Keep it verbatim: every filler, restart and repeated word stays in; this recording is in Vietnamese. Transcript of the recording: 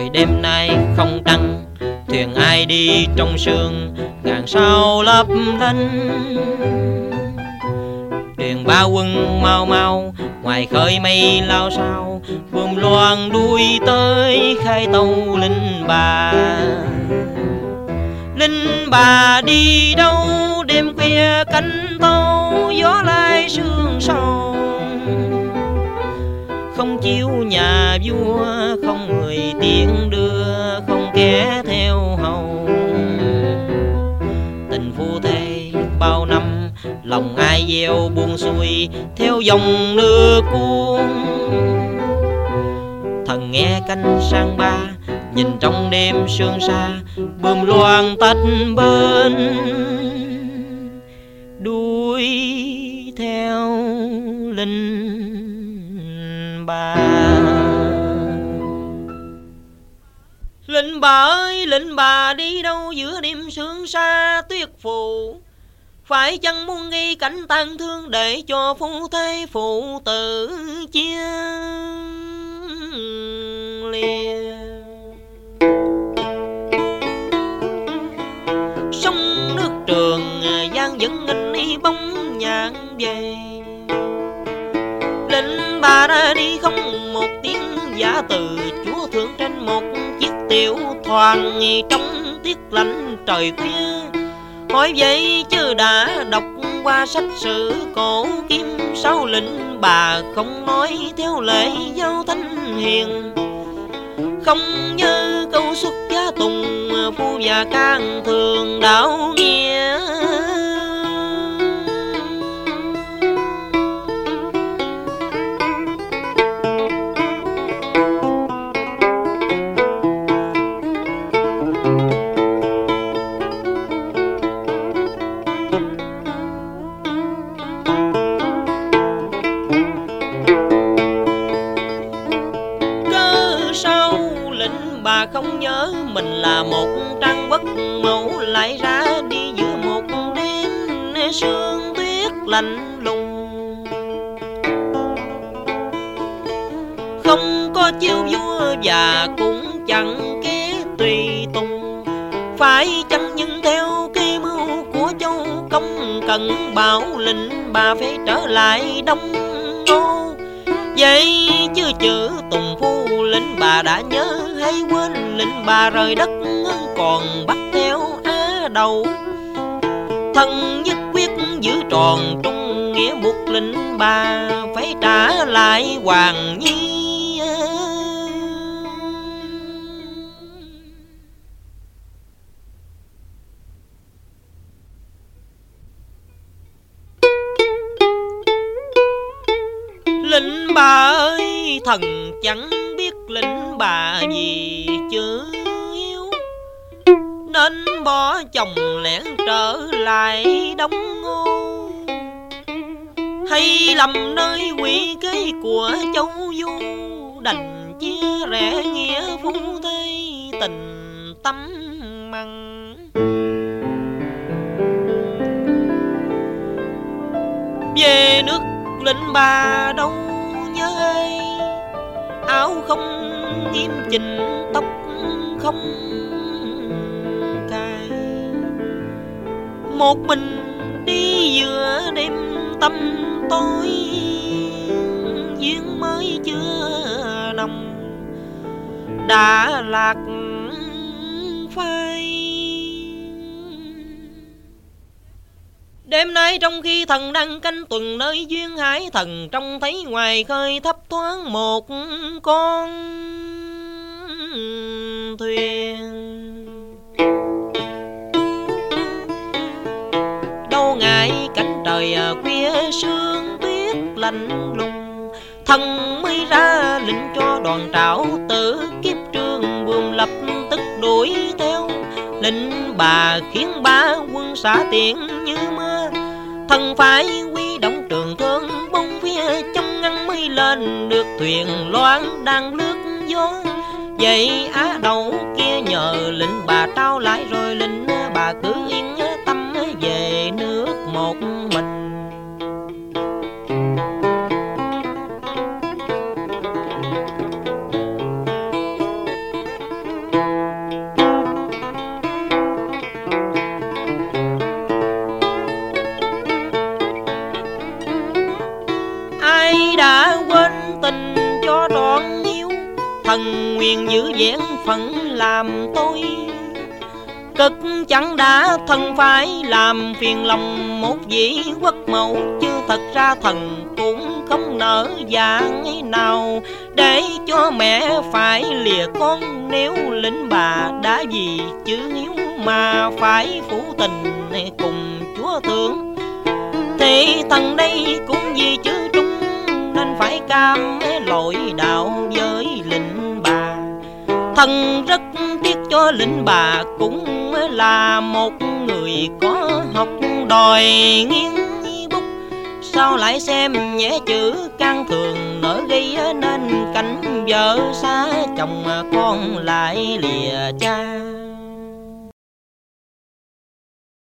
đêm nay không trăng, thuyền ai đi trong sương, ngàn sao lấp lánh. Thuyền ba quân mau mau, ngoài khơi mây lao sao, buồm loan đuôi tới khai tàu Linh Bà. Linh Bà đi đâu đêm khuya cánh tàu, gió lai sương sâu. Không chiếu nhà vua, không người tiễn đưa, không kẻ theo hầu. Tình phu thê bao năm, lòng ai gieo buông xuôi theo dòng nước cuốn. Thần nghe canh sang ba, nhìn trong đêm sương xa, buồm loan tách bên đuổi theo Linh Bà. Linh Bà ơi, Linh Bà đi đâu giữa đêm sương xa tuyết phủ? Phải chăng muốn gây cảnh tang thương để cho phu thê phụ tử chia lìa? Sông nước Trường Giang vẫn nghênh đi bóng nhạn về. Linh Bà đã đi không một tiếng giả từ, Chúa thượng trên một chiếc tiểu thuyền trong tiết lạnh trời khuya. Hỏi vậy chứ đã đọc qua sách sử cổ kim, sao Linh Bà không nói theo lệ giao thanh hiền? Không như câu xuất gia tùng, phu và can thường đạo nghĩa. Bà không nhớ mình là một trang bất mẫu, lại ra đi giữa một đêm sương tuyết lạnh lùng. Không có chiêu vua và cũng chẳng kế tùy tùng, phải chăng nhưng theo cái mưu của Châu Công cần bảo Linh Bà phải trở lại Đông Ngô. Vậy chứ chữ tùng phu Linh Bà đã nhớ hay quên? Linh Bà rời đất còn bắt theo Á Đầu, thân nhất quyết giữ tròn trung nghĩa, buộc Linh Bà phải trả lại Hoàng Nhi. Linh Bà ơi, thần chẳng biết Linh Bà vì chữ hiếu, nên bỏ chồng lẻn trở lại Đông Ngô. Hay lầm nơi quỷ kế của Châu Du, đành chia rẽ nghĩa phu thê tình tâm mặn. Về nước Linh Bà đâu nhớ ai, áo không nghiêm chỉnh tóc không cài, một mình đi giữa đêm tâm tối, duyên mới chưa nồng đã lạc phai. Đêm nay trong khi thần đang canh tuần nơi duyên hải, thần trông thấy ngoài khơi thấp thoáng một con thuyền. Đâu ngại cảnh trời khuya sương tuyết lạnh lùng, thần mới ra lệnh cho đoàn trảo tử kiếp trương buồm lập tức đuổi theo. Linh Bà khiến ba quân xả tiện như mưa, thần phải quy động trường thương bông phía trong ngăn mới lên được thuyền loan đang lướt gió. Vậy Á Đầu kia nhờ Linh Bà trao lại, rồi Linh Bà cứ yên tâm về nước một mình. tình cho đoạn yêu, thần nguyện giữ vẹn phận làm tôi. Cực chẳng đã thân phải làm phiền lòng một vị quốc mẫu, chứ thật ra thần cũng không nỡ dạng nào để cho mẹ phải lìa con. Nếu lĩnh bà đã vì chữ hiếu mà phải phụ tình cùng chúa thượng, thì thần đây cũng vì chữ trung nên phải cam lội đạo với lĩnh bà. Thần rất tiếc cho lĩnh bà cũng là một người có học đòi nghiêng bút, sao lại xem nhẹ chữ can thường, nỡ gây nên cảnh vợ xa chồng con lại lìa cha.